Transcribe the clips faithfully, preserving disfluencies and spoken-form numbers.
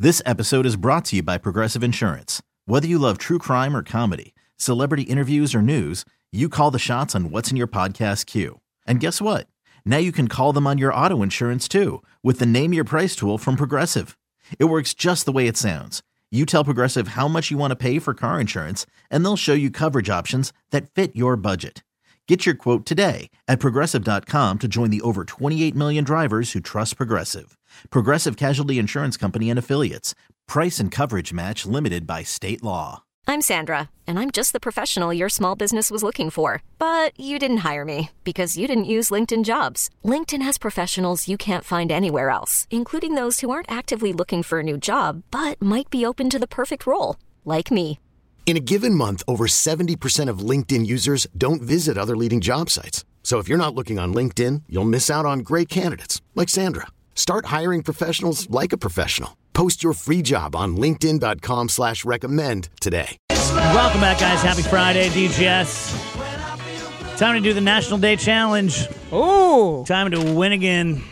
This episode is brought to you by Progressive Insurance. Whether you love true crime or comedy, celebrity interviews or news, you call the shots on what's in your podcast queue. And guess what? Now you can call them on your auto insurance too with the Name Your Price tool from Progressive. It works just the way it sounds. You tell Progressive how much you want to pay for car insurance, and they'll show you coverage options that fit your budget. Get your quote today at Progressive dot com to join the over twenty-eight million drivers who trust Progressive. Progressive Casualty Insurance Company and Affiliates. Price and coverage match limited by state law. I'm Sandra, and I'm just the professional your small business was looking for. But you didn't hire me because you didn't use LinkedIn Jobs. LinkedIn has professionals you can't find anywhere else, including those who aren't actively looking for a new job, but might be open to the perfect role, like me. In a given month, over seventy percent of LinkedIn users don't visit other leading job sites. So if you're not looking on LinkedIn, you'll miss out on great candidates like Sandra. Start hiring professionals like a professional. Post your free job on linkedin dot com slash recommend today. Welcome back, guys. Happy Friday, D G S. Time to do the National Day Challenge. Ooh. Time to win again.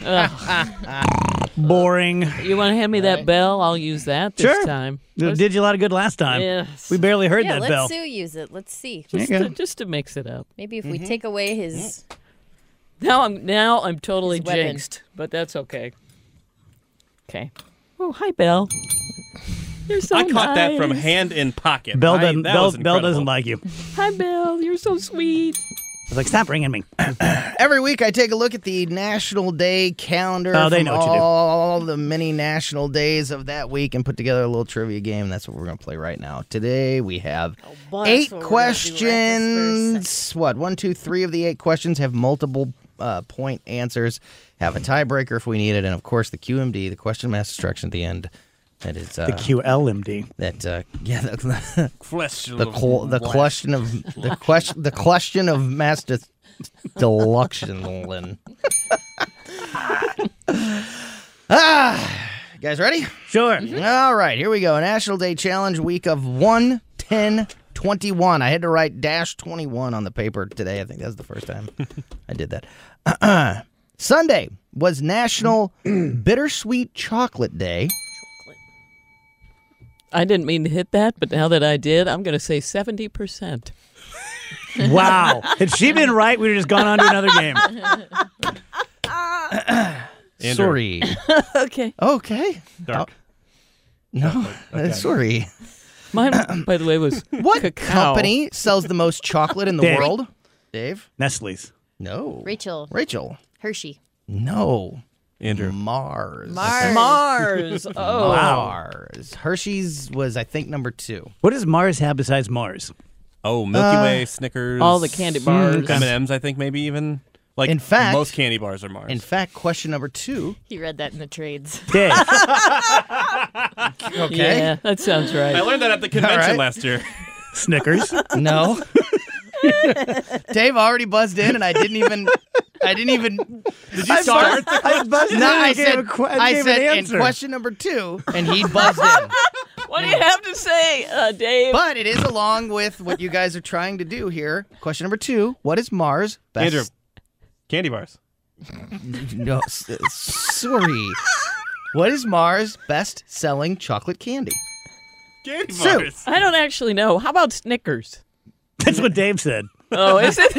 Boring. You want to hand me that bell? I'll use that this Sure. time. It did you a lot of good last time. Yes. We barely heard yeah, that let bell. Sue use it. Let's see. There you Just go. to, just to mix it up. Maybe if we take away his... Now I'm now I'm totally His weapon. jinxed, but that's okay. Okay. Oh, hi, Belle. You're so I caught that from nice. hand in pocket. Bell I- doesn't, that Bell, was Bell doesn't incredible. like you. Hi, Belle. You're so sweet. I was like, stop ringing me. Every week I take a look at the National Day calendar Oh, they from know what you do. all the many national days of that week and put together a little trivia game. That's what we're going to play right now. Today we have boy, eight that's what we're gonna do right this questions. What, one, two, three of the eight questions have multiple uh, point answers, have a tiebreaker if we need it, and of course the Q M D, the question mass instruction at the end. That is uh, The Q L M D. that uh, yeah the Question the, qu- the question of the question the question of mass de- deluction. ah, you guys ready? Sure. All right, here we go. National Day Challenge week of one ten twenty-one. I had to write dash twenty-one on the paper today. I think that's the first time I did that. Sunday was National Bittersweet Chocolate Day. I didn't mean to hit that, but now that I did, I'm going to say seventy percent. Wow. Had she been right, we would have just gone on to another game. Andrew. Sorry. Okay. Okay. Dark. No, Okay. sorry. Mine, by the way, was What cacao. company sells the most chocolate in the Dave. world? Dave? Nestle's. No. Rachel. Rachel? Hershey. No. Andrew. Mars. Mars. Mars. Oh. Mars. Hershey's was, I think, number two. What does Mars have besides Mars? Oh, Milky Uh, Way, Snickers. All the candy bars. okay. M and M's, I think, maybe even. Like, In fact- most candy bars are Mars. In fact, question number two. He read that in the trades. Dave. Okay. Yeah, that sounds right. I learned that at the convention right. last year. Snickers. No. Dave already buzzed in, and I didn't even. I didn't even. Did you start? I buzzed No, in I and gave said. a que- I gave said an in answer. question number two, and he buzzed in. What do you have to say, uh, Dave? But it is along with what you guys are trying to do here. Question number two: what is Mars best? Andrew. Candy bars. No, s- uh, sorry. What is Mars' best-selling chocolate candy? Candy Sue. bars. I don't actually know. How about Snickers? That's what Dave said. Oh, is it?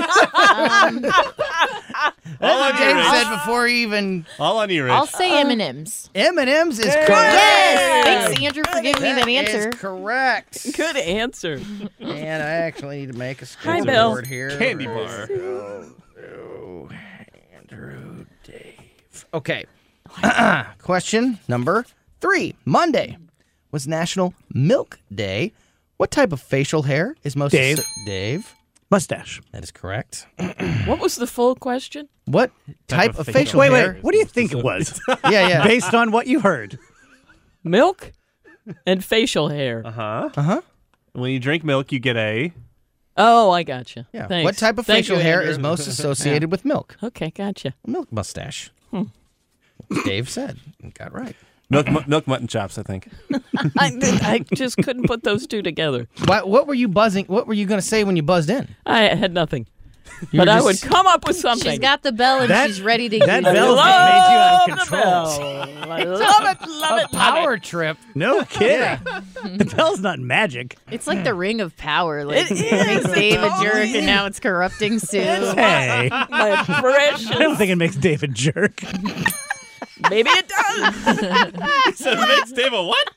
All on you, Dave Rich. said before he even All on you, Rich. I'll say M and M's. M and M's is correct. Yes! Thanks, Andrew, for giving me that That is answer. correct. Good answer. And I actually need to make a Hi, Bill. scoreboard here. Candy bar. Andrew, Andrew, Dave. Okay. Question number three. Monday was National Milk Day. What type of facial hair is most... Dave. Dave. Mustache. That is correct. What was the full question? What type, of of facial facial Wait, hair? wait. What do you think it was? Yeah, yeah. Based on what you heard. Milk and facial hair. Uh-huh. Uh-huh. When you drink milk, you get a... Oh, I gotcha. Yeah. Thanks. What type of Thank facial you, hair Andrew. is most associated with milk? Okay, gotcha. Milk mustache. Dave said. Got right. Milk, mu- milk mutton chops, I think. I, I just couldn't put those two together. What, what were you buzzing? What were you going to say when you buzzed in? I had nothing. but I just- would come up with something. She's got the bell and That- she's ready to that use it. bell's love made you out of the control. bell. I love it, love A it, love power it. trip. No kidding. the bell's not magic. It's like the ring of power. Like, It it is. makes Dave a It jerk, is. and now it's corrupting Sue. Hey. My precious. I don't think it makes Dave a jerk. Maybe it does. So it makes Dave a what?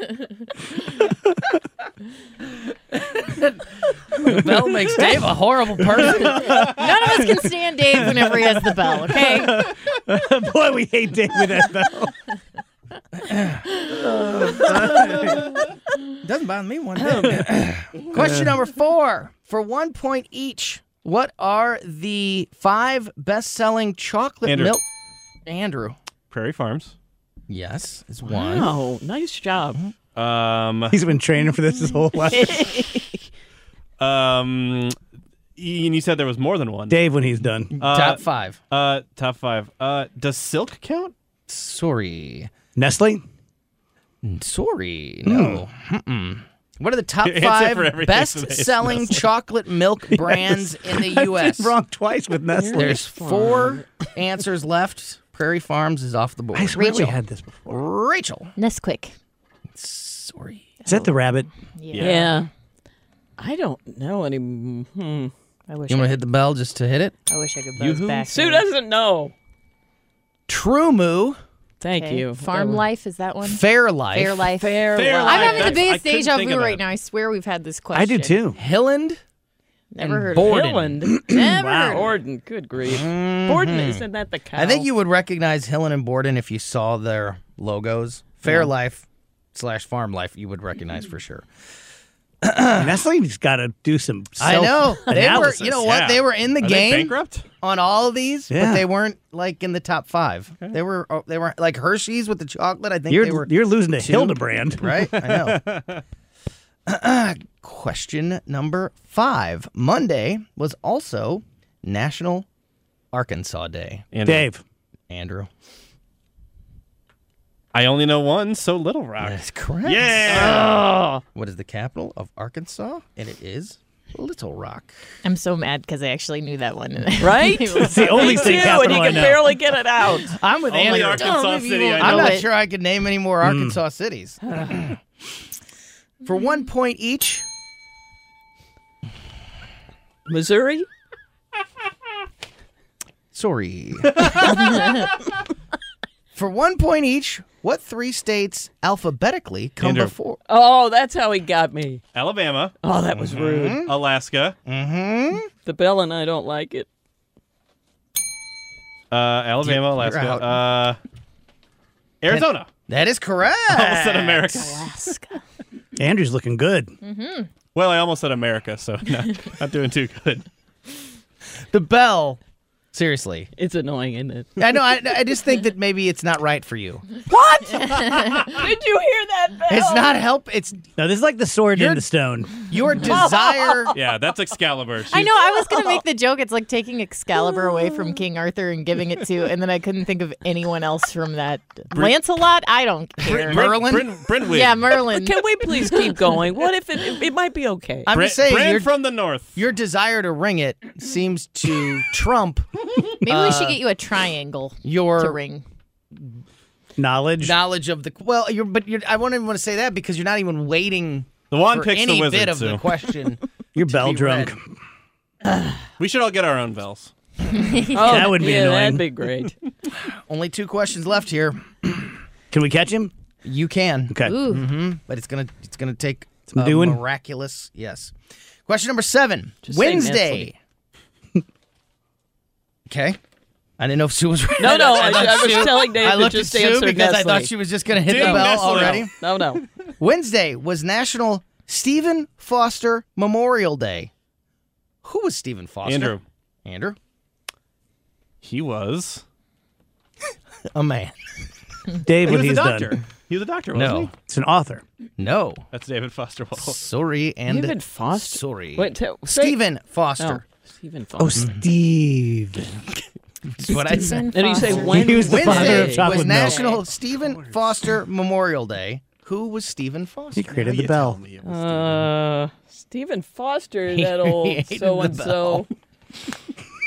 The bell makes Dave a horrible person. None of us can stand Dave whenever he has the bell, okay? Boy, we hate Dave with that bell. Doesn't bother me one bit. Question number four. For one point each, what are the five best-selling chocolate Andrew. milk? Andrew. Prairie Farms. Yes, is one. Wow, nice job. Um, He's been training for this his whole life. um, Ian, you said there was more than one. Dave, when he's done. Uh, Top five. Uh, top five. Uh, does Silk count? Sorry. Nestle? Sorry. No. Mm-mm. What are the top Answer five for everything today is best-selling Nestle. chocolate milk brands in the U S? I've been wrong twice with Nestle. There's four answers left. Prairie Farms is off the board. I swear we Rachel. had this before. Rachel. Nesquik. Sorry. Is that the rabbit? Yeah. Yeah. I don't know any. Hmm. I wish You I, want to hit the bell just to hit it? I wish I could buzz Yoo-hoo. back. Sue there. doesn't know. True Moo. Thank Okay. you. Farm That was- Life, is that one? Fair Life. Fair Life. Fair. Fair life. Life. I'm having the That's- I biggest couldn't deja think vu of right that. now. I swear we've had this question. I do too. Hilland. Never and heard Borden. of it. Hilland. Never Wow. heard of it. Borden. Good grief. Borden, isn't that the cow? I think you would recognize Hillen and Borden if you saw their logos. Fair Life slash Farm Life, you would recognize for sure. Nestle's got to do some I know. They were, self-analysis. you know what? Yeah. They were in the Are they game bankrupt? on all of these, Yeah. but they weren't like in the top five. They were oh, they were like Hershey's with the chocolate. I think You're, they were you're losing to two. Hildebrand. right? I know. Question number five. Monday was also National Arkansas Day. Andrew. Dave. Andrew. I only know one, so Little Rock. That's correct. Yeah. What is the capital of Arkansas? And it is Little Rock. I'm so mad because I actually knew that one. Right? It's the only Me state too, and capital you I can know. barely get it out. I'm with Only Andrew. Arkansas Don't if you City. I won't know. I'm know not it. sure I could name any more Arkansas cities. For one point each, Missouri? sorry. For one point each, what three states alphabetically come Andrew. before? Oh, that's how he got me. Alabama, Oh, that was rude. Alaska, The bell and I don't like it. uh, Alabama, You're Alaska, out. uh, Arizona. That is correct. Almost said America. Alaska. Andrew's looking good. Well, I almost said America, so not, not doing too good. The bell. Seriously. It's annoying, isn't it? I know. I, I just think that maybe it's not right for you. What? Did you hear that bell? It's not help. It's No, this is like the sword You're- in the stone. your desire. Yeah, that's Excalibur. She's, I know. I was gonna make the joke. It's like taking Excalibur away from King Arthur and giving it to, and then I couldn't think of anyone else from that. Lancelot. I don't care. Merlin? Bryn, Brynwig. Yeah, Merlin. Can we please keep going? What if it, it, it might be okay? I'm Bran, just saying, Bran your, from the north. your desire to ring it seems to trump Maybe we should get you a triangle to your ring. Knowledge. knowledge of the. Well, you're, but you're, I won't even want to say that because you're not even waiting The wand for picks any the wizard, bit of Sue. the question. You're to bell be drunk. read. We should all get our own bells. Oh, That would be yeah, annoying. that'd be great. Only two questions left here. Can we catch him? You can. Okay. Ooh. hmm But it's gonna it's gonna take Some a doing. miraculous. Yes. Question number seven. Just say Wednesday. Okay. I didn't know if Sue was ready. No, no, I, thought I was Sue- telling Dave I to looked at just Sue answer because I Nestle. thought she was just gonna hit Ding the bell Nestle. already. No, no. Wednesday was National Stephen Foster Memorial Day. Who was Stephen Foster? Andrew. Andrew. He was. A man. Dave, He when was he's a doctor. done. He was a doctor, wasn't No. he? It's an author. No. That's David Foster Wallace. Sorry and David Foster. sorry. Wait, t- say- Stephen Oh, Foster. Stephen Oh, Foster. Steve. That's what I said. And you say Foster. when? He was the father Wednesday of was chocolate milk. National Stephen Foster Memorial Day. Who was Stephen Foster? He created the bell. Uh, Stephen Foster, He that old created the so and so.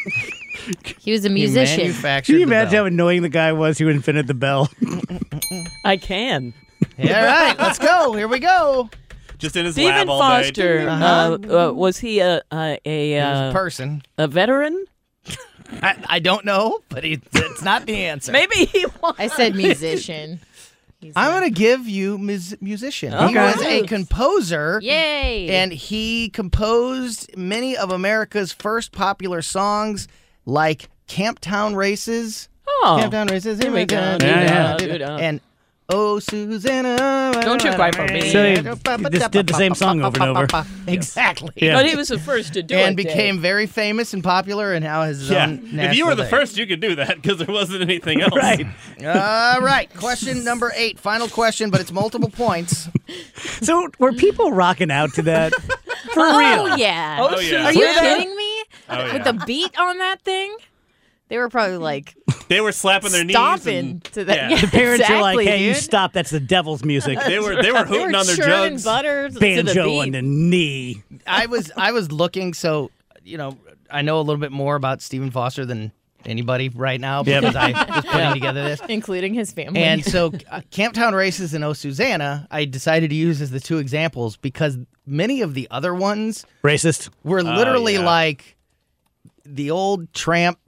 He was a He musician. manufactured Can you the imagine bell. how annoying the guy was who invented the bell? I can. Yeah, all right, let's go. Here we go. Just in his Stephen lab all Foster, day. Uh-huh. uh, uh, was he a a, a, Here's a uh, person. a veteran? I, I don't know, but he, it's not the answer. Maybe he was. I said musician. He's I'm not. going to give you mus- musician. He Okay. was a composer. Yay! And he composed many of America's first popular songs, like Camptown Races. Oh. Camptown Races. Here we go. Yeah, yeah. Do-da. And Oh, Susanna. Don't you cry for me. So he just did the same song over and over. Exactly. Yeah. But he was the first to do it. And Dave. became very famous and popular and now has his Yeah. own national If you were the day. first, you could do that because there wasn't anything else. Right. All right. Question number eight. Final question, but it's multiple points. So were people rocking out to that? For oh real? yeah. Oh, yeah. Are you Yeah. kidding me? Oh, yeah. With the beat on that thing, they were probably like They were slapping their stomping knees. to that. Yeah. Yeah, The parents are like, exactly, hey, you dude. stop. That's the devil's music. They were they were They hooting were on their churning jugs. butter to the Banjo beat. on the knee. I was I was looking, so you know, I know a little bit more about Stephen Foster than anybody right now Yep. because I was putting together this. including his family. And so, uh, Camptown Races and Oh Susanna, I decided to use as the two examples because many of the other ones Racist. were literally yeah. like the old tramp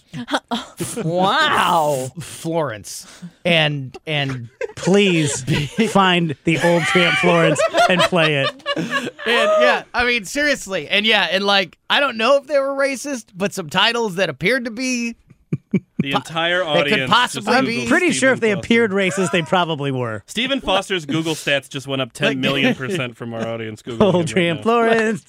Wow. Florence, and and Please find the old Tramp Florence and play it. and yeah, I mean seriously, and yeah, and like I don't know if they were racist, but some titles that appeared to be. The entire could audience. just possibly I'm be- Googled pretty sure Stephen if they Foster. appeared racist, they probably were. Stephen Foster's Google stats just went up ten Like- million percent from our audience. Google Old Tramp Florence.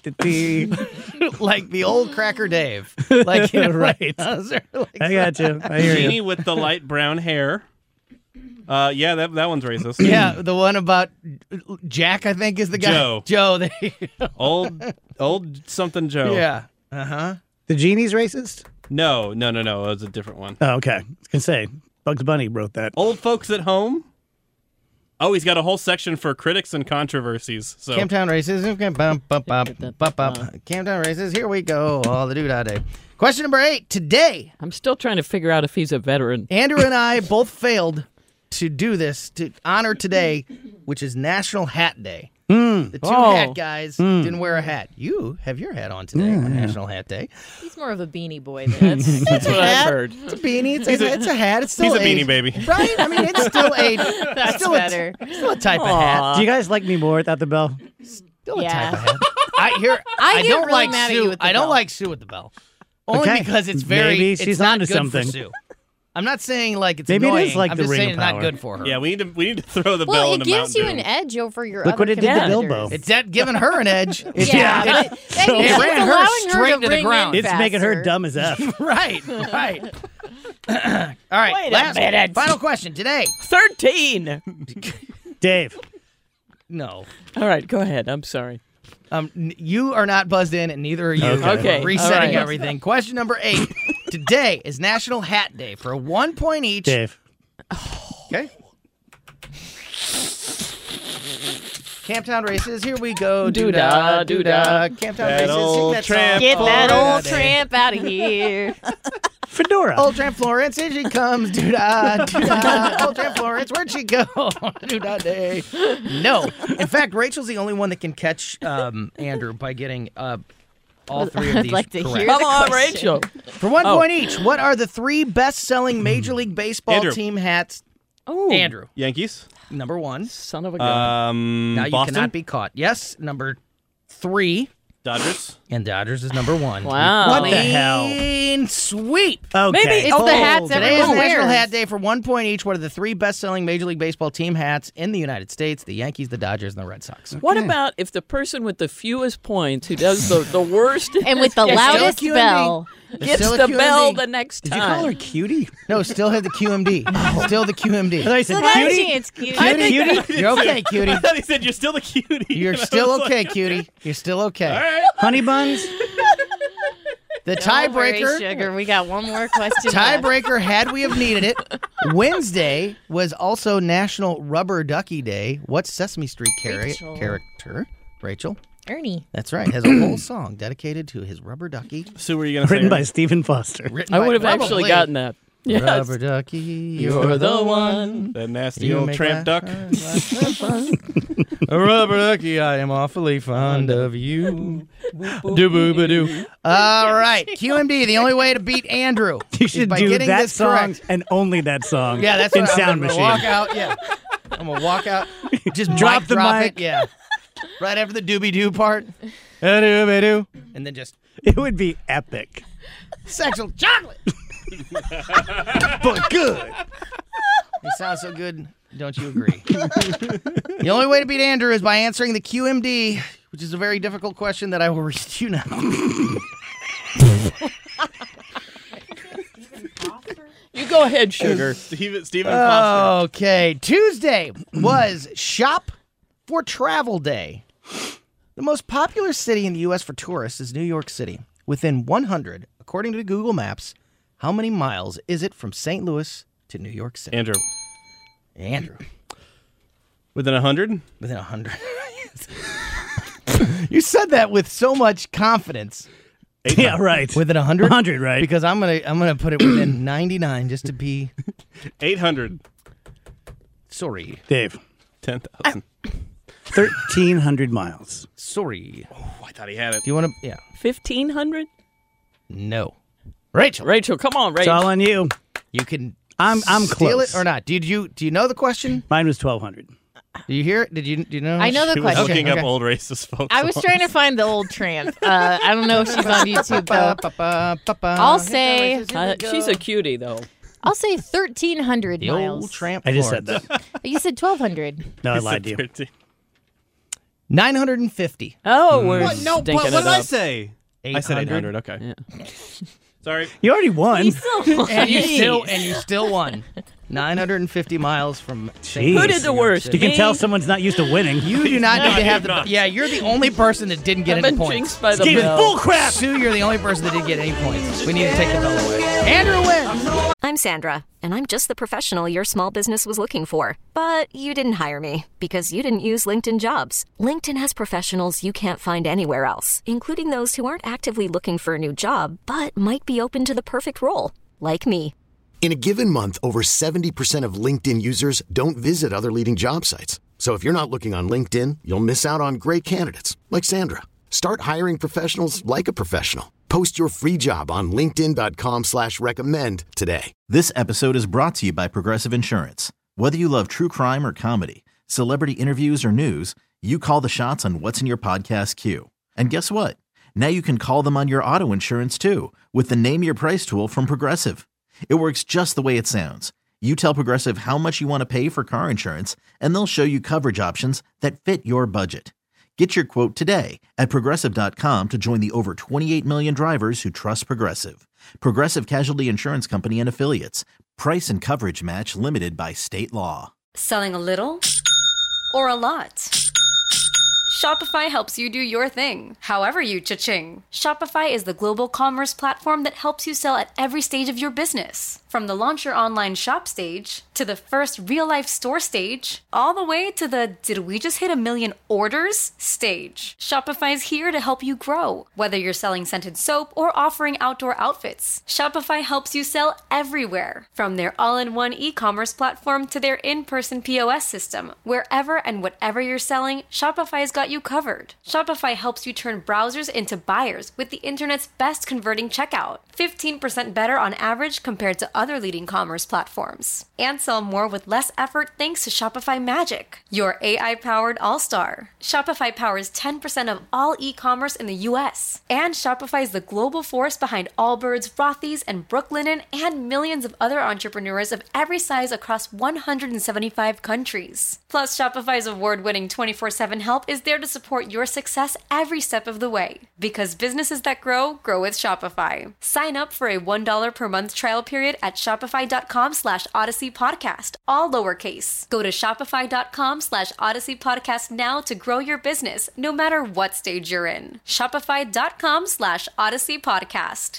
like the old Cracker Dave. Like, you know, Right. like, those are like- I got you. I hear Genie you. with the light brown hair. Uh, yeah, that that one's racist. yeah, the one about Jack, I think, is the guy. Joe. Joe. There you go. Old old something Joe. Yeah. Uh huh. The genie's racist? No, no, no, no. It was a different one. Oh, okay. I was going to say, Bugs Bunny wrote that. Old folks at home. Oh, he's got a whole section for critics and controversies. So Camptown Races. Okay, bump, bump, bump, bump, bump. Camptown Races. Here we go. All the doo-dah day. Question number eight. Today, I'm still trying to figure out if he's a veteran. Andrew and I both failed to do this, to honor today, which is National Hat Day. The two Oh. hat guys didn't wear a hat. You have your hat on today on National Hat Day. he's more of a beanie boy than That's, that's what I've Hat, heard. It's a beanie. It's a, it's a hat. It's still he's a beanie baby. Right? I mean, it's still a That's still better. A, still a type of hat. Do you guys like me more without the bell? Still a Yeah. type of hat. I hear. I get don't really like mad at Sue. you with the I don't bell. like Sue with the bell. Only Okay. because it's very. Maybe it's she's not onto good something. For Sue. I'm not saying like it's Maybe it annoying. is like I'm the just ring saying of it's not power. good for her. yeah, we need to we need to throw the bell Well, in it a gives you Mountain an Dew. edge over your Look other what it did to competitors. Bilbo. It's that giving her an edge. It's Yeah, it- but it- I mean, it it's ran her allowing straight her to the ring in ground. It's making her faster. dumb as F. right, right. All right, Wait a last minute. final question today. thirteen. Dave. No. All right, go ahead. I'm sorry. Um, n- you are not buzzed in, and neither are you. Okay. Okay, We're resetting all right. everything. Question number eight. Today is National Hat Day. For one point each. Dave. Okay. Camptown Races. Here we go. Doo-dah, Doo-dah, doo-dah. Camptown That Races. Sing old that tramp. song. Get that Florida old Day. tramp out of here. Fedora. Old Tramp Florence, here she comes. Doo-dah, doo-dah. Old Tramp Florence, where'd she go? Doo-dah day. No. In fact, Rachel's the only one that can catch um, Andrew by getting uh, all three of I'd these like to correct. hear Come the on, question. Rachel. For one Oh. point each, what are the three best-selling Major League Baseball Andrew. team hats? Oh, Andrew, Yankees. number one. son of a gun. Um, Now you Boston. cannot be caught. Yes, number three. Dodgers. And Dodgers is number one. Wow. What the hell? Clean sweep. Okay. Maybe- It's Oh, the hats Today is everyone National wears. Hat Day. For one point each, what are the three best-selling Major League Baseball team hats in the United States? The Yankees, the Dodgers, and the Red Sox. What about if the person with the fewest points, who does the, the worst, And with the Still a loudest Q M D. bell. It's gets still a the Q M D. bell the next Did you call her time? cutie? No, still have the Q M D. Still the Q M D. I thought you said Look, cutie. it's cute. Cutie, you're okay, cutie. I thought he said you're still the cutie. You're And I still was like, okay, cutie. You're still okay. All right. Honey buns? The Don't worry, tiebreaker, sugar. We got one more question. left. tiebreaker, had we have needed it, Wednesday was also National Rubber Ducky Day. What Sesame Street char- Rachel. character, Rachel, Ernie. That's right. Has a whole song dedicated to his rubber ducky. So were you going to say Written by Ernie? Stephen Foster. Written I by- would have probably. actually gotten that. Yes. Rubber ducky, you're, You're the the one. That nasty You old make tramp my duck? A rubber ducky, I am awfully fond of you. Do boo ba doo. All right, Q M D. The only way to beat Andrew You is should by do getting that this song correct. and only that song. Yeah, that's in what Sound I'm gonna Machine. walk out. Yeah, I'm gonna walk out. Just Drop mic the drop mic. it. Yeah, right after the doobie doo part. Doobie doo, and then just It would be epic. sexual chocolate. But good. It sounds so good, don't you agree? The only way to beat Andrew is by answering the Q M D, which is a very difficult question that I will read to you now. You go ahead, Sugar. Steven, Steven Foster. Okay, Tuesday was Shop for Travel Day. The most popular city in the U S for tourists is New York City. Within one hundred, according to Google Maps, how many miles is it from Saint Louis to New York City? Andrew. Andrew. Within one hundred? Within one hundred. You said that with so much confidence. Yeah, right. Within one hundred? one hundred, right. Because I'm going to I'm gonna put it within ninety-nine just to be eight hundred. sorry. Dave. ten thousand. thirteen hundred miles. Sorry. Oh, I thought he had it. Do you want to? Yeah. fifteen hundred? No. Rachel. Rachel, come on, It's Rachel. all on you. You can I'm I'm steal close. it or not. Did you do you know the question? Mine was twelve hundred. Do you hear it? Did you do you know? I know the He was question. looking Okay. up old racist folks. I was trying to find the old tramp. Uh, I don't know if she's on YouTube though. I'll say Uh, she's a cutie, though. I'll say thirteen hundred the miles. old tramp. I just said Florence. that. You said twelve hundred. No, I He said lied to you. thirteen. nine hundred fifty. Oh, we're What? No, but stinking what it did I up. say? I said eight hundred. Okay. Yeah. Sorry. You already won. And you still and you still won. nine hundred fifty miles from Saint Jeez. Louis Who to did the New York worst? City. You can Me? tell someone's not used to winning. You do not need to have the. not. Yeah, you're the only person that didn't get I've any been points. jinxed by the Game is bell. bull crap. Sue, you're the only person that didn't get any points. We need to take the bell away. Andrew wins. I'm Sandra, and I'm just the professional your small business was looking for. But you didn't hire me because you didn't use LinkedIn Jobs. LinkedIn has professionals you can't find anywhere else, including those who aren't actively looking for a new job, but might be open to the perfect role, like me. In a given month, over seventy percent of LinkedIn users don't visit other leading job sites. So if you're not looking on LinkedIn, you'll miss out on great candidates like Sandra. Start hiring professionals like a professional. Post your free job on linkedin.com slash recommend today. This episode is brought to you by Progressive Insurance. Whether you love true crime or comedy, celebrity interviews or news, you call the shots on what's in your podcast queue. And guess what? Now you can call them on your auto insurance too with the Name Your Price tool from Progressive. It works just the way it sounds. You tell Progressive how much you want to pay for car insurance, and they'll show you coverage options that fit your budget. Get your quote today at Progressive dot com to join the over twenty-eight million drivers who trust Progressive. Progressive Casualty Insurance Company and Affiliates. Price and coverage match limited by state law. Selling a little or a lot? Shopify helps you do your thing, however you cha-ching. Shopify is the global commerce platform that helps you sell at every stage of your business. From the launch your online shop stage, to the first real-life store stage, all the way to the did we just hit a million orders stage. Shopify's here to help you grow. Whether you're selling scented soap or offering outdoor outfits, Shopify helps you sell everywhere. From their all-in-one e-commerce platform to their in-person P O S system, wherever and whatever you're selling, Shopify's got you covered. Shopify helps you turn browsers into buyers with the internet's best converting checkout. fifteen percent better on average compared to other leading commerce platforms. And sell more with less effort thanks to Shopify Magic, your A I-powered all-star. Shopify powers ten percent of all e-commerce in the U S. And Shopify is the global force behind Allbirds, Rothy's, and Brooklinen, and millions of other entrepreneurs of every size across one hundred seventy-five countries. Plus, Shopify's award-winning twenty-four seven help is there to support your success every step of the way. Because businesses that grow, grow with Shopify. Sign up for a one dollar per month trial period at shopify.com slash odyssey podcast, all lowercase. Go to shopify.com slash odyssey podcast now to grow your business, no matter what stage you're in. Shopify.com slash odyssey podcast.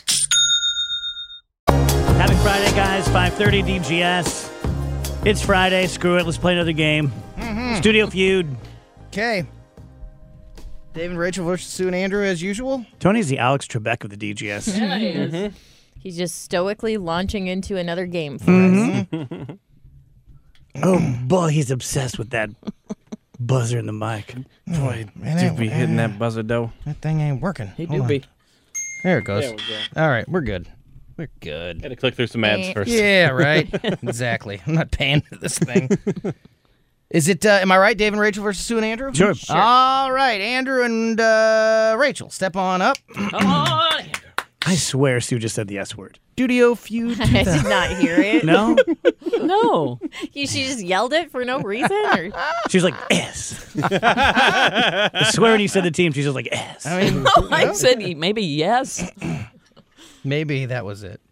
Happy Friday, guys. five thirty D G S. It's Friday. Screw it. Let's play another game. Mm-hmm. Studio Feud. Okay. Dave and Rachel versus Sue and Andrew as usual. Tony's the Alex Trebek of the D G S. Yeah, he is. He's just stoically launching into another game for Mm-hmm. us. Oh, boy, he's obsessed with that buzzer in the mic. Boy, Man, do that- be hitting that buzzer though. That thing ain't working. He Hold do on. be. There it goes. There we go. All right, we're good. We're good. Had to click through some ads first. Yeah, right. Exactly. I'm not paying for this thing. Is it, uh, am I right, Dave and Rachel versus Sue and Andrew? Sure. All right, Andrew and uh, Rachel, step on up. Come on. I swear Sue just said the S word. Studio Feud. I did not hear it. No? No. You, she just yelled it for no reason? Or? She's like, S. I swear when you said the team, she's just like, S. I mean, I said maybe yes. maybe that was it.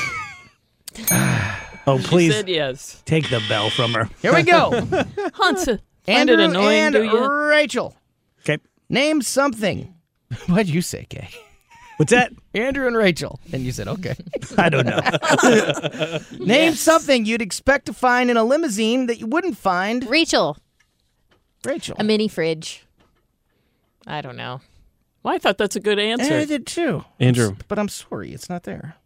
Oh, She please said yes. take the bell from her. Here we go. Hans, find Andrew it annoying, and do you? Rachel, Okay. name something. What'd you say, Kay? What's that? Andrew and Rachel. And you said, okay. I don't know. Name Yes. something you'd expect to find in a limousine that you wouldn't find. Rachel, Rachel. a mini fridge. I don't know. Well, I thought that's a good Eh, I answer. did too. Andrew. But I'm sorry, it's not there.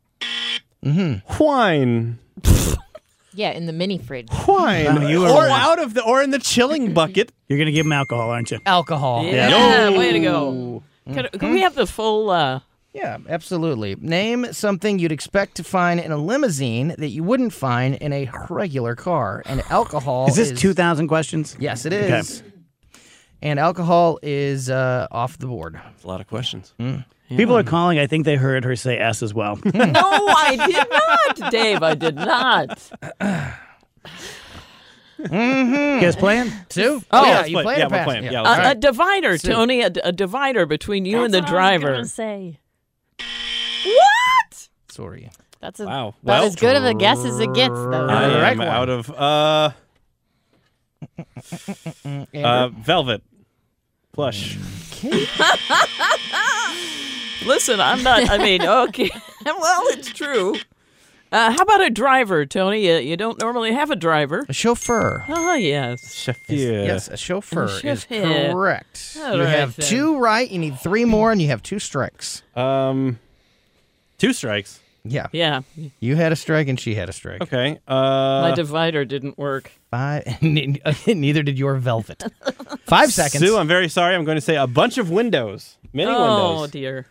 Wine. Yeah, in the mini fridge. Wine. Wow, you were or wrong. out of the or in the chilling bucket. You're going to give him alcohol, aren't you? Alcohol. Yeah, way to go. Can, can we have the full? Uh, Yeah, absolutely. Name something you'd expect to find in a limousine that you wouldn't find in a regular car. And alcohol Is this two thousand questions? Yes, it Okay. is. And alcohol is uh, off the board. That's a lot of questions. People are calling. I think they heard her say S as well. no, I did not, Dave. I did not. You guys playing? Sue? Oh, yeah, let's you play. played Yeah, or we're passed? playing. Yeah, A, let's a divider, Tony. A, a divider between you and the driver. Say. What? Sorry. That's a, Wow. about Well, as good of a guess as it gets, though. I the right am one. out of uh, uh velvet plush. Listen, I'm not. I mean, okay. Well, it's true. Uh, how about a driver, Tony? You, you don't normally have a driver. A chauffeur. Oh, yes. Sheffield. Yes, a chauffeur A is chauffeur. correct. All you right, have then. two right, you need three more, and you have two strikes. Um, two strikes. Yeah. Yeah. You had a strike, and she had a strike. Okay. Uh, My divider didn't work. Five. Neither did your velvet. Five seconds. Sue, I'm very sorry. I'm going to say a bunch of windows. Many Oh, windows. dear.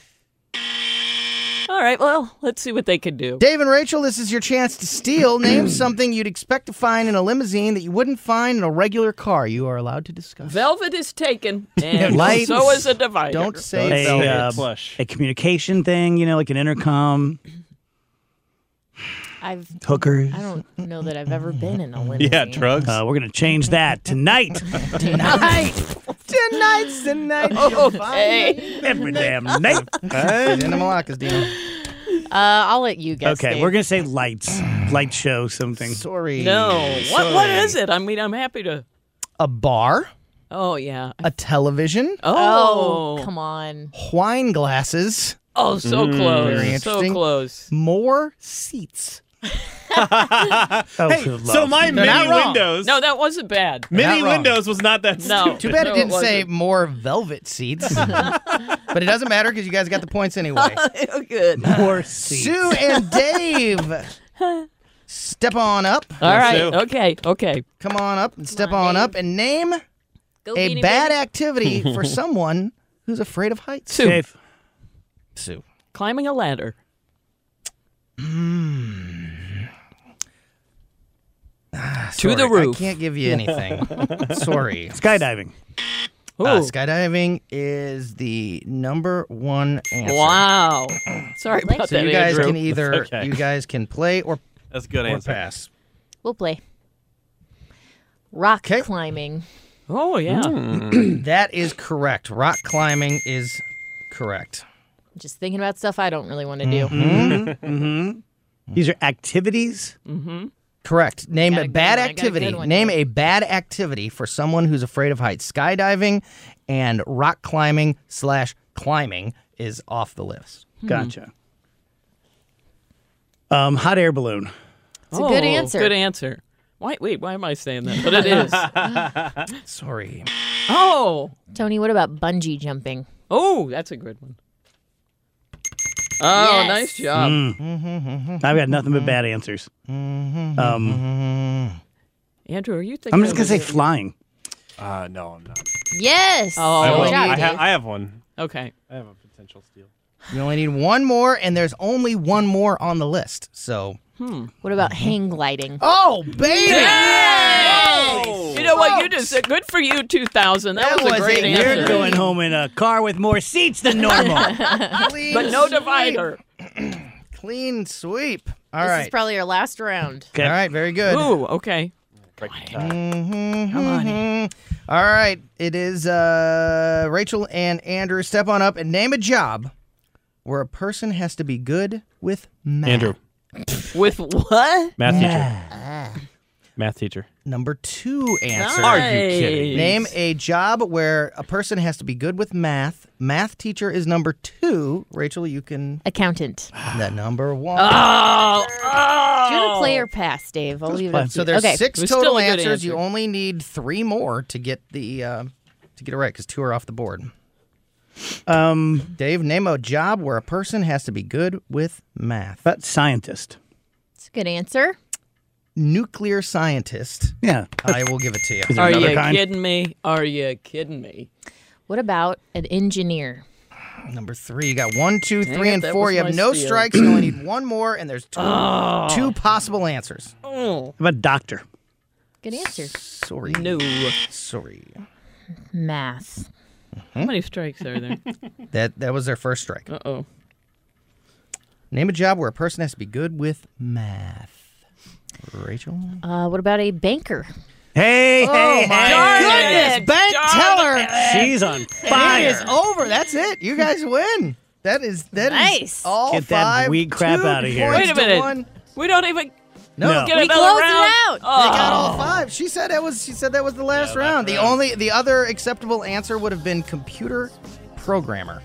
All right, well, let's see what they can do. Dave and Rachel, this is your chance to steal. Name something you'd expect to find in a limousine that you wouldn't find in a regular car. You are allowed to discuss. Velvet is taken, and Lights. so is a divider. Don't say A, velvet. uh, plush. a communication thing, you know, like an intercom, I've, hookers. I don't know that I've ever been in a limousine. Yeah, drugs. Uh, we're going to change that tonight. Tonight. Tonight's the night. Okay. Every damn night. Dina Malakas, Dina. Uh, I'll let you guess. Okay, Dave. we're going to say lights. Light show something. Sorry. No. What? What Sorry. is it? I mean, I'm happy to. A bar, Oh, yeah. a television, Oh. Oh, come on. wine glasses, Oh, so close. Very So interesting. close. more seats. Oh, Hey, for so love. my They're not mini wron. windows. No, that wasn't bad. mini Not wrong. windows was not that No. stupid. Too bad No, it didn't it say wasn't. more velvet seats. But it doesn't matter because you guys got the points anyway. Oh, good. More seats. Sue and Dave, step on up. All right. Sue. Okay. Okay. Come on up and step on, on Dave. up and name Go a Beanie bad Baby. activity for someone who's afraid of heights. Sue. Dave. Sue. Climbing a ladder. Sorry, the roof. I can't give you anything. Sorry. Skydiving. Ooh. Uh, skydiving is the number one answer. Wow. Sorry about So that, you guys Andrew. can either okay. you guys can play or, That's a good or answer. pass. We'll play. Rock 'Kay. climbing. Oh, yeah. That is correct. Rock climbing is correct. Just thinking about stuff I don't really want to do. Mm-hmm. These are activities. Correct. Name Got a a good bad one. I got a activity. good one Name here. a bad activity for someone who's afraid of heights. Skydiving and rock climbing slash climbing is off the list. Gotcha. Um, hot air balloon. It's a good Oh, answer. Good answer. Why? Wait, why am I saying that? But it is. Sorry. Oh. Tony, what about bungee jumping? Oh, that's a good one. Oh, Yes. nice job. Mm. I've got nothing but bad answers. Um, Andrew, are you thinking? I'm just gonna of say a- flying. Uh, no, I'm not. Yes. Oh, I, have Good one. job, I, ha- Dave. I have one. Okay. I have a potential steal. You only need one more, and there's only one more on the list. So. What about hang gliding? Oh, baby! Hey! You know what? You just said good for you, two thousand. That, That was a was great a- answer. You're going home in a car with more seats than normal. Clean but no sweep. divider. Clean sweep. All This right. is probably our last round. Okay. All right, very good. Ooh, okay. Mhm, Come on. mhm. All right, it is uh, Rachel and Andrew. Step on up and name a job where a person has to be good with math. Andrew, With what? math teacher. Math teacher. Number two answer. Are you kidding? Name a job where a person has to be good with math. Math teacher is number two. Rachel, you can. Accountant. That number one. Oh, Do you want oh. to play or pass, Dave? I'll leave it fun. up to So you. there's okay. six It was still total a good answers. You answer. only need three more to get the uh, to get it right because two are off the board. Um, Dave, name a job where a person has to be good with math. but scientist. It's a good answer. Nuclear scientist. Yeah. I will give it to you. Is there Are another you kind? kidding me? Are you kidding me? What about an engineer? Number three. You got one, two, Dang three, it, and that four. was You have my no steal. strikes. You only need one more, and there's two, two possible answers. Oh, How about doctor? Good answer. Sorry. no. Sorry. Math. How many strikes are there? That that was their first strike. Uh-oh. Name a job where a person has to be good with math. Rachel? Uh, what about a banker? Hey, hey, my hey. goodness, bank teller. She's on It fire. is over. That's it. You guys win. That is that is Nice. all Get that five. weed crap two outta here. points Wait a to minute. one. We don't even No, get We another closed it round. out. Oh. They got all five. She said that was. She said that was the last round. The only, the other acceptable answer would have been computer programmer.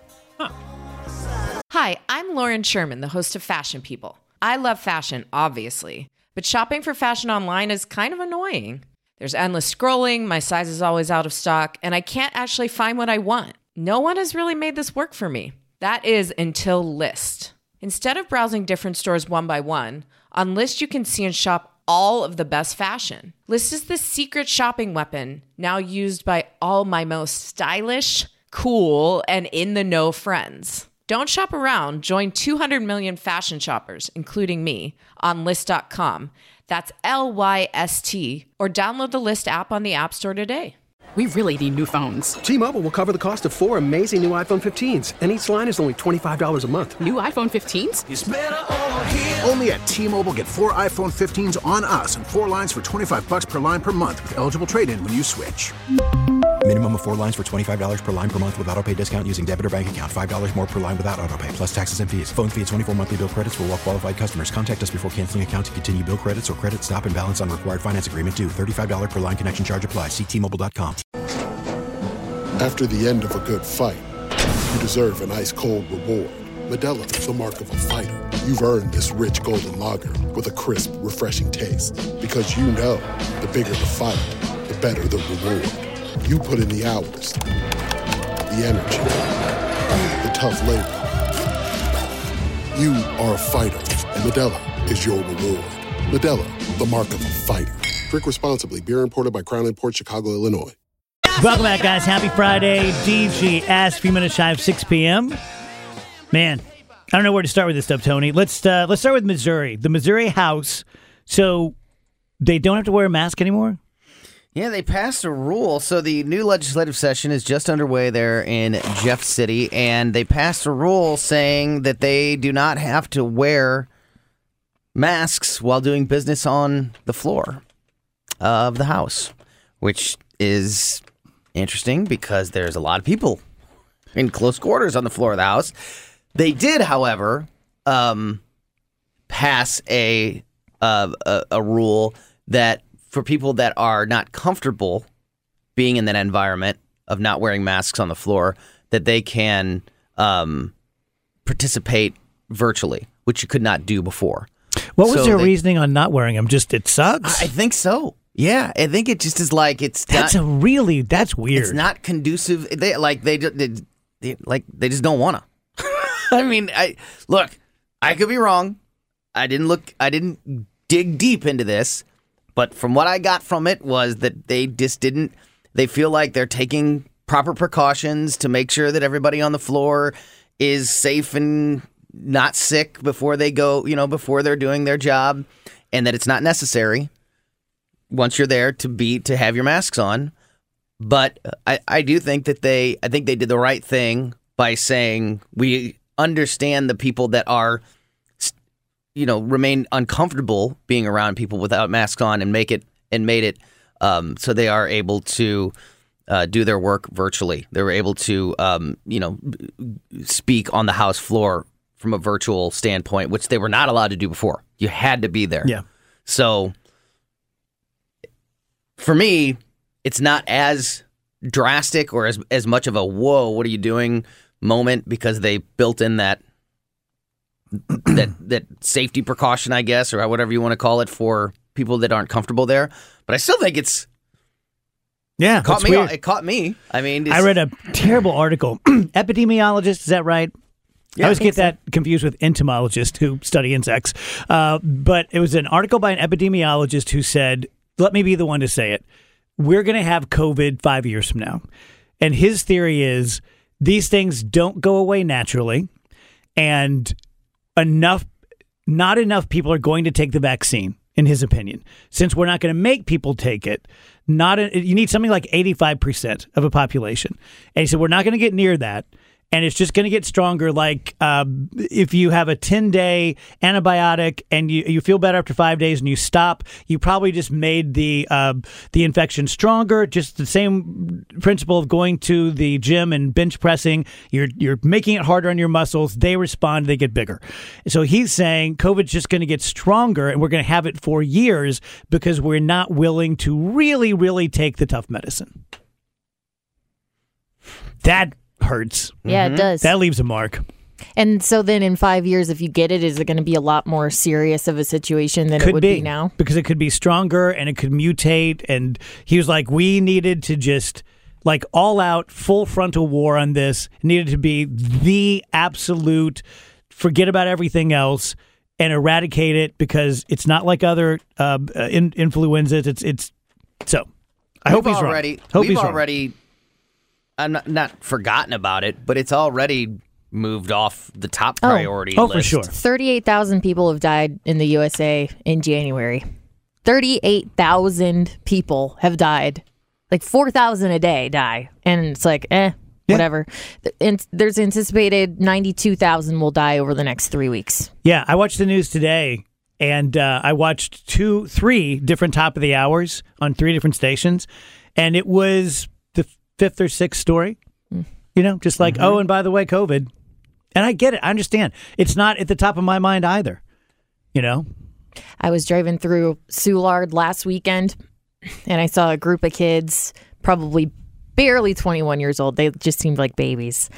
Hi, I'm Lauren Sherman, the host of Fashion People. I love fashion, obviously, but shopping for fashion online is kind of annoying. There's endless scrolling, my size is always out of stock, and I can't actually find what I want. No one has really made this work for me. That is until Lyst. Instead of browsing different stores one by one, on Lyst you can see and shop all of the best fashion. Lyst is the secret shopping weapon now used by all my most stylish, cool, and in-the-know friends. Don't shop around. Join two hundred million fashion shoppers, including me, on Lyst dot com. That's L Y S T. Or download the Lyst app on the App Store today. We really need new phones. T-Mobile will cover the cost of four amazing new iPhone fifteens, and each line is only twenty-five dollars a month. New iPhone fifteens? Only at T-Mobile, get four iPhone fifteens on us and four lines for twenty-five bucks per line per month with eligible trade-in when you switch. Minimum of four lines for twenty-five dollars per line per month with autopay discount using debit or bank account. five dollars more per line without autopay, plus taxes and fees. Phone fee at twenty-four monthly bill credits for well-qualified customers. Contact us before canceling account to continue bill credits or credit stop and balance on required finance agreement due. thirty-five dollars per line connection charge applies. See T Mobile dot com. After the end of a good fight, you deserve an ice-cold reward. Modelo is the mark of a fighter. You've earned this rich golden lager with a crisp, refreshing taste. Because you know, the bigger the fight, the better the reward. You put in the hours, the energy, the tough labor. You are a fighter, and Modelo is your reward. Modelo, the mark of a fighter. Drink responsibly. Beer imported by Crown Imports, Chicago, Illinois. Welcome back, guys. Happy Friday. D G S, a few minutes shy of six p.m. Man, I don't know where to start with this stuff, Tony. Let's uh, let's start with Missouri. The Missouri House. So they don't have to wear a mask anymore? Yeah, they passed a rule. So the new legislative session is just underway there in Jeff City, and they passed a rule saying that they do not have to wear masks while doing business on the floor of the House, which is interesting because there's a lot of people in close quarters on the floor of the House. They did, however, um, pass a, uh, a a rule that for people that are not comfortable being in that environment of not wearing masks on the floor, that they can um, participate virtually, which you could not do before. What was So their they- reasoning on not wearing them? Just it sucks? I think so. Yeah, I think it just is like it's That's not, a really, that's weird. it's not conducive. They like they, ju- they, they like they just don't want to. I mean, I look, I could be wrong. I didn't look. I didn't dig deep into this, but from what I got from it was that they just didn't. They feel like they're taking proper precautions to make sure that everybody on the floor is safe and not sick before they go. You know, before they're doing their job, and that it's not necessary once you're there to be to have your masks on. But I, I do think that they I think they did the right thing by saying we understand the people that are, you know, remain uncomfortable being around people without masks on and make it and made it um, so they are able to uh, do their work virtually. They were able to um, you know speak on the House floor from a virtual standpoint, which they were not allowed to do before. You had to be there. Yeah. So for me, it's not as drastic or as as much of a whoa, what are you doing moment because they built in that that that safety precaution, I guess, or whatever you want to call it for people that aren't comfortable there. But I still think it's yeah, caught it's me. weird. It caught me. I mean, I read a terrible article. Epidemiologist, is that right? Yeah, I always I think get that confused with entomologists who study insects. Uh, but it was an article by an epidemiologist who said, let me be the one to say it, we're going to have COVID five years from now. And his theory is these things don't go away naturally, and enough, not enough people are going to take the vaccine, in his opinion. Since we're not going to make people take it, not a, you need something like eighty-five percent of a population. And he said, we're not going to get near that. And it's just going to get stronger. Like uh, if you have a ten-day antibiotic and you, you feel better after five days and you stop, you probably just made the uh, the infection stronger. Just the same principle of going to the gym and bench pressing. You're you're making it harder on your muscles. They respond. They get bigger. So he's saying COVID's just going to get stronger, and we're going to have it for years because we're not willing to really, really take the tough medicine. That hurts. Yeah, it does. That leaves a mark. And so then in five years, if you get it, is it going to be a lot more serious of a situation than Could it would be, be now? because it could be stronger and it could mutate. And he was like, we needed to just like all out full frontal war on this. It needed to be the absolute forget about everything else and eradicate it because it's not like other uh, in, influenzas. It's it's so. I hope we've he's already, wrong. Hope we've he's wrong. already, I'm not, not forgotten about it, but it's already moved off the top priority oh, list. for sure. thirty-eight thousand people have died in the U S A in January. thirty-eight thousand people have died. Like four thousand a day die. And it's like, eh, whatever. And there's anticipated ninety-two thousand will die over the next three weeks. Yeah, I watched the news today, and uh, I watched two, three different top of the hours on three different stations, and it was the fifth or sixth story. Mm. You know, just like, Mm-hmm. oh, and by the way, COVID. And I get it. I understand. It's not at the top of my mind either. You know? I was driving through Soulard last weekend, and I saw a group of kids, probably barely twenty-one years old. They just seemed like babies.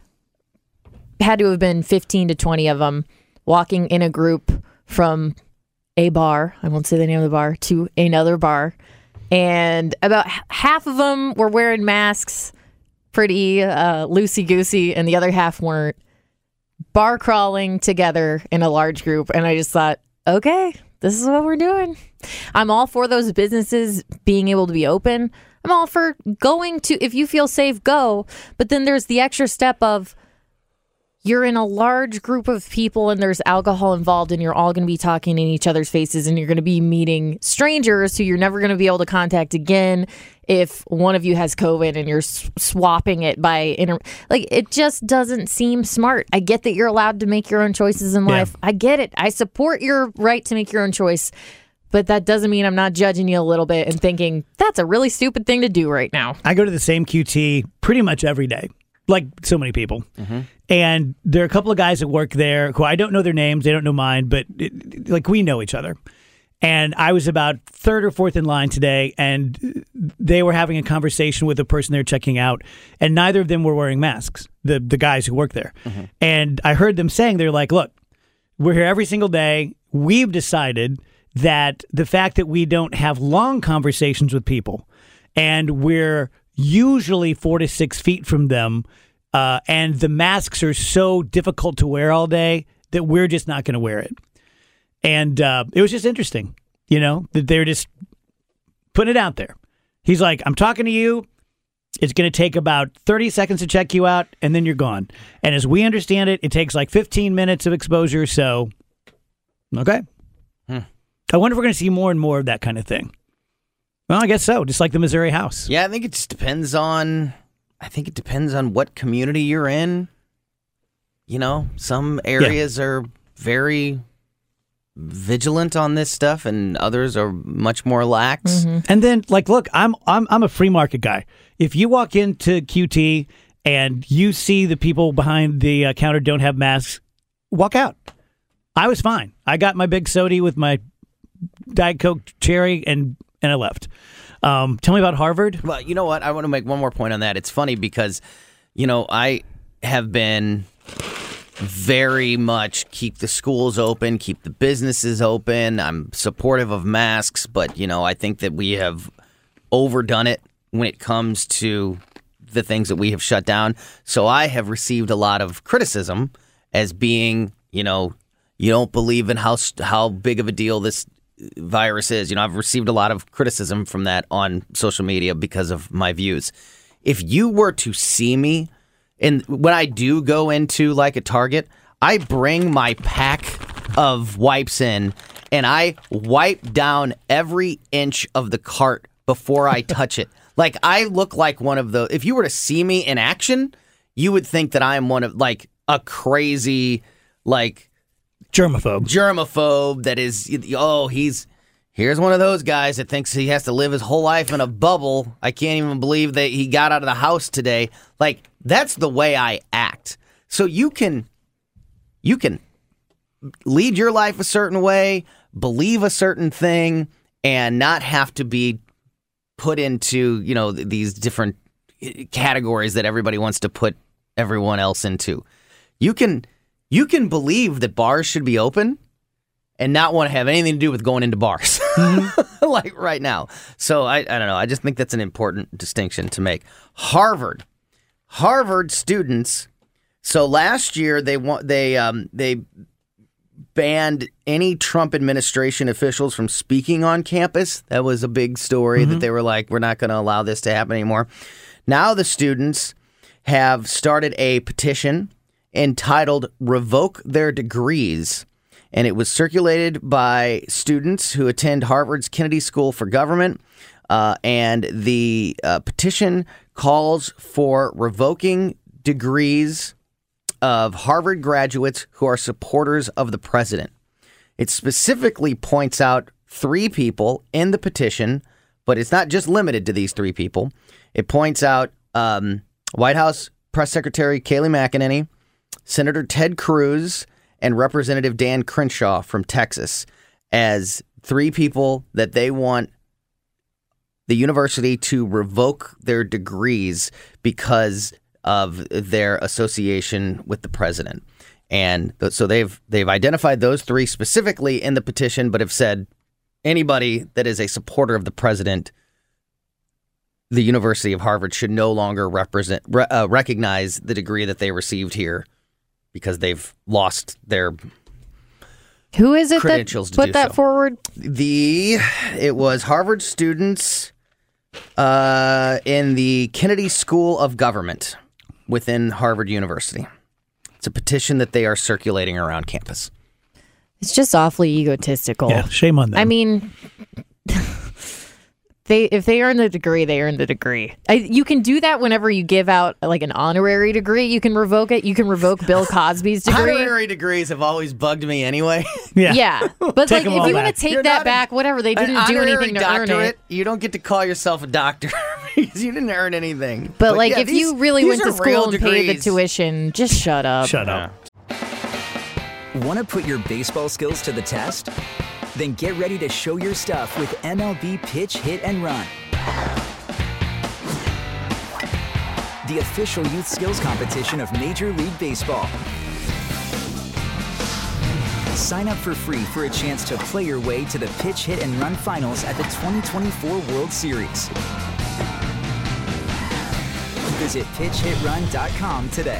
Had to have been fifteen to twenty of them walking in a group from a bar, I won't say the name of the bar, to another bar. And about h- half of them were wearing masks, pretty uh, loosey-goosey, and the other half weren't. Bar crawling together in a large group. And I just thought, okay, this is what we're doing. I'm all for those businesses being able to be open. I'm all for going to, if you feel safe, go. But then there's the extra step of you're in a large group of people and there's alcohol involved and you're all going to be talking in each other's faces and you're going to be meeting strangers who you're never going to be able to contact again if one of you has COVID and you're s- swapping it by inter- like it just doesn't seem smart. I get that you're allowed to make your own choices in life. Yeah. I get it. I support your right to make your own choice. But that doesn't mean I'm not judging you a little bit and thinking that's a really stupid thing to do right now. I go to the same Q T pretty much every day, like so many people. Mm-hmm. And there are a couple of guys that work there who I don't know their names. They don't know mine, but it, like we know each other. And I was about third or fourth in line today, and they were having a conversation with the person they're checking out, and neither of them were wearing masks, the the guys who work there. Mm-hmm. And I heard them saying, they're like, look, We're here every single day. We've decided that the fact that we don't have long conversations with people and we're usually four to six feet from them uh, and the masks are so difficult to wear all day that we're just not going to wear it. And uh, it was just interesting, you know, that they're just putting it out there. He's like, I'm talking to you. It's going to take about thirty seconds to check you out, and then you're gone. And as we understand it, it takes like fifteen minutes of exposure. So, okay. Hmm. I wonder if we're going to see more and more of that kind of thing. Well, I guess so, just like the Missouri House. Yeah, I think it just depends on, I think it depends on what community you're in. You know, some areas yeah. are very vigilant on this stuff, and others are much more lax. Mm-hmm. And then, like, look, I'm I'm I'm a free market guy. If you walk into Q T and you see the people behind the uh, counter don't have masks, walk out. I was fine. I got my big soda with my Diet Coke cherry, and and I left. Um, tell me about Harvard. Well, you know what? I want to make one more point on that. It's funny because, you know, I have been very much keep the schools open, keep the businesses open. I'm supportive of masks, but, you know, I think that we have overdone it when it comes to the things that we have shut down. So I have received a lot of criticism as being, you know, you don't believe in how how big of a deal this virus is. You know, I've received a lot of criticism from that on social media because of my views. If you were to see me, and when I do go into like a Target, I bring my pack of wipes in and I wipe down every inch of the cart before I touch it. Like, I look like one of the, if you were to see me in action, you would think that I am one of, like, a crazy, like, germaphobe. Germaphobe that is, oh, he's, here's one of those guys that thinks he has to live his whole life in a bubble. I can't even believe that he got out of the house today. Like, that's the way I act. So you can, you can lead your life a certain way, believe a certain thing, and not have to be put into, you know, these different categories that everybody wants to put everyone else into. You can you can believe that bars should be open and not want to have anything to do with going into bars, mm-hmm. like right now. So I, I don't know. I just think that's an important distinction to make. Harvard, Harvard students. So last year they want they um, they banned any Trump administration officials from speaking on campus. That was a big story mm-hmm. that they were like, we're not going to allow this to happen anymore. Now the students have started a petition entitled Revoke Their Degrees, and it was circulated by students who attend Harvard's Kennedy School for Government, uh, and the uh, petition calls for revoking degrees of Harvard graduates who are supporters of the president. It specifically points out three people in the petition, but it's not just limited to these three people. It points out um, White House Press Secretary Kayleigh McEnany, Senator Ted Cruz, and Representative Dan Crenshaw from Texas as three people that they want the university to revoke their degrees because of their association with the president. And so they've they've identified those three specifically in the petition, but have said anybody that is a supporter of the president, the University of Harvard should no longer represent re, uh, recognize the degree that they received here because they've lost their Who is it credentials that to put do that so. forward? The it was Harvard students uh, in the Kennedy School of Government within Harvard University. It's a petition that they are circulating around campus. It's just awfully egotistical. Yeah, shame on them. I mean, they if they earn the degree, they earn the degree. I, you can do that whenever you give out like an honorary degree. You can revoke it. You can revoke Bill Cosby's degree. Honorary degrees have always bugged me anyway. Yeah, yeah. But like, if you want to take You're that not back, a, whatever, they didn't do anything to earn it. You don't get to call yourself a doctor because you didn't earn anything. But, but like, yeah, if these, you really went to school and degrees. paid the tuition, just shut up. Shut up. Want to put your baseball skills to the test? Then get ready to show your stuff with M L B Pitch, Hit, and Run. The official youth skills competition of Major League Baseball. Sign up for free for a chance to play your way to the Pitch Hit and Run Finals at the twenty twenty-four World Series. Visit pitch hit run dot com today.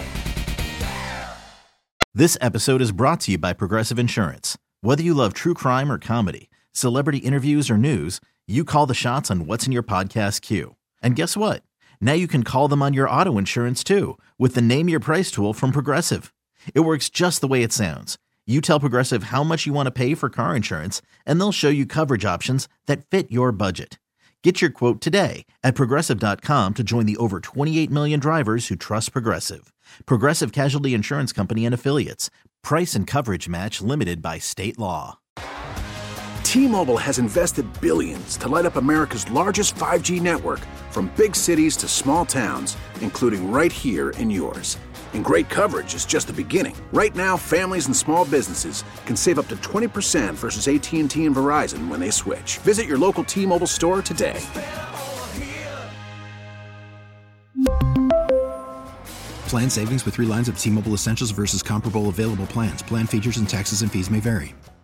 This episode is brought to you by Progressive Insurance. Whether you love true crime or comedy, celebrity interviews or news, you call the shots on what's in your podcast queue. And guess what? Now you can call them on your auto insurance too with the Name Your Price tool from Progressive. It works just the way it sounds. You tell Progressive how much you want to pay for car insurance, and they'll show you coverage options that fit your budget. Get your quote today at progressive dot com to join the over twenty-eight million drivers who trust Progressive. Progressive Casualty Insurance Company and Affiliates. Price and coverage match limited by state law. T-Mobile has invested billions to light up America's largest five G network, from big cities to small towns, including right here in yours. And great coverage is just the beginning. Right now, families and small businesses can save up to twenty percent versus A T and T and Verizon when they switch. Visit your local T-Mobile store today. Plan savings with three lines of T-Mobile Essentials versus comparable available plans. Plan features and taxes and fees may vary.